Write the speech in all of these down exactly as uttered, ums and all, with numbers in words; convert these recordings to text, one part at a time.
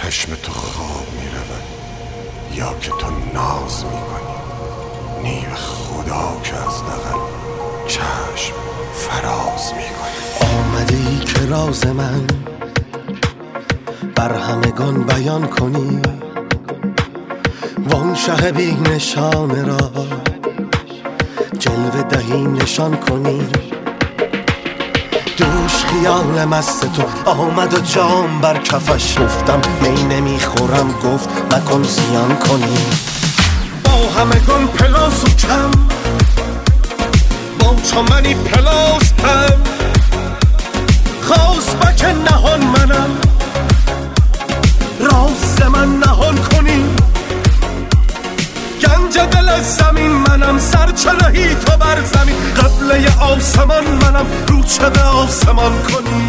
چشم تو خواب می رود یا که تو ناز می کنی، نی به خدا که از دغل چشم فراز می کنی. آمده ای که راز من بر همگان بیان کنی، وان شه بی نشانه را جلوه دهی نشان کنی. دوش خیال مست تو آمد و جام بر کفش، گفتم می نمیخورم، گفت مکن زیان کنی. با همگان پلاس و کم، با چمنی پلاس هم، خواست بک نهان منم، راست من نهان کنی. گنج دل از زمین منم، سرچرهی تو بر زمین، قبله آسمان منم، رو چه به آسمان کنی.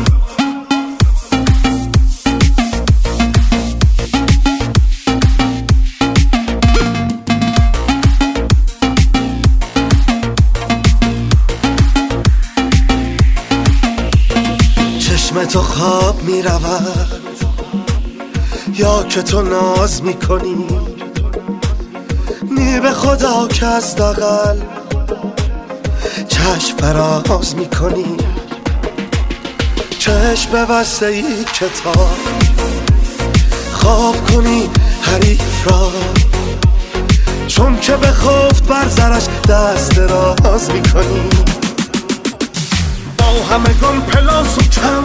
چشم تو خواب می رود یا که تو ناز می کنی، نی به خدا که از دغل چشم فراز می کنی. چشم ببسته ای کتاب خواب کنی حریف را، چون که بخفت بر زرش دست دراز می کنی. با همگان پلاس و کم،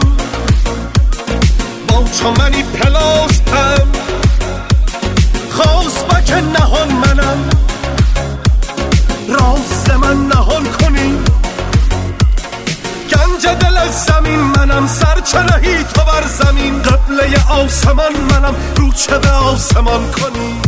با چمنی پلاس هم، خواست بک نهان منم، راست من نهان کنی. گنج دل از زمین منم، سرچرهی تو بر زمین، قبله آسمان منم، رو چه به آسمان کنی.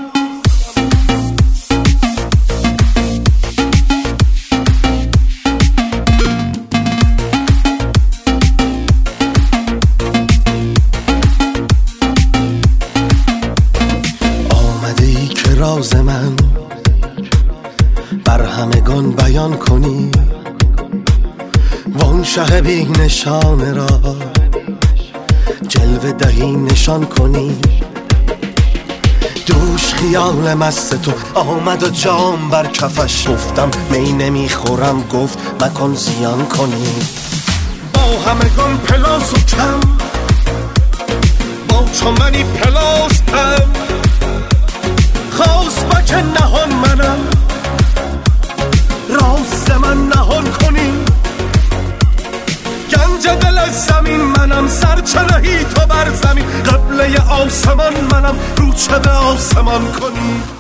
راز من بر همگان بیان کنی، وان شه بی نشانه را جلوه دهی نشان کنی. دوش خیال مست تو آمد و جام بر کفش، گفتم می نمیخورم، گفت مکن زیان کنی. با همگان پلاس و کم، با چمنی پلاس هم، خواست بک نهان منم، راست من نهان کنی. گنج دل از زمین منم، سرچرهی تو بر زمین، قبله آسمان منم، رو چه به آسمان کنی.